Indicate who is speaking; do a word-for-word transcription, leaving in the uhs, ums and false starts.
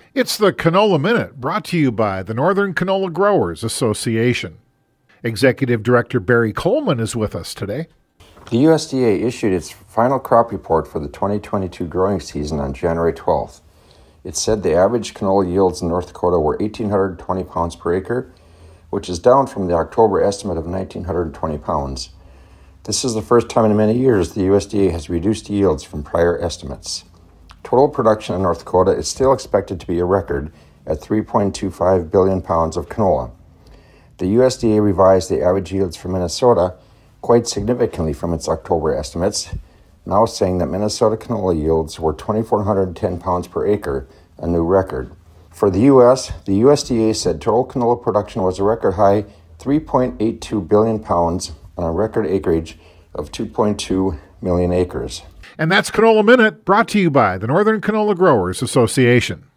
Speaker 1: It's the Canola Minute, brought to you by the Northern Canola Growers Association. Executive Director Barry Coleman is with us today.
Speaker 2: The U S D A issued its final crop report for the twenty twenty-two growing season on January twelfth. It said the average canola yields in North Dakota were one thousand eight hundred twenty pounds per acre, which is down from the October estimate of one thousand nine hundred twenty pounds. This is the first time in many years the U S D A has reduced yields from prior estimates. Total production in North Dakota is still expected to be a record at three point two five billion pounds of canola. The U S D A revised the average yields for Minnesota quite significantly from its October estimates, now saying that Minnesota canola yields were two thousand four hundred ten pounds per acre, a new record. For the U S, the U S D A said total canola production was a record high three point eight two billion pounds on a record acreage of two point two million acres.
Speaker 1: And that's Canola Minute, brought to you by the Northern Canola Growers Association.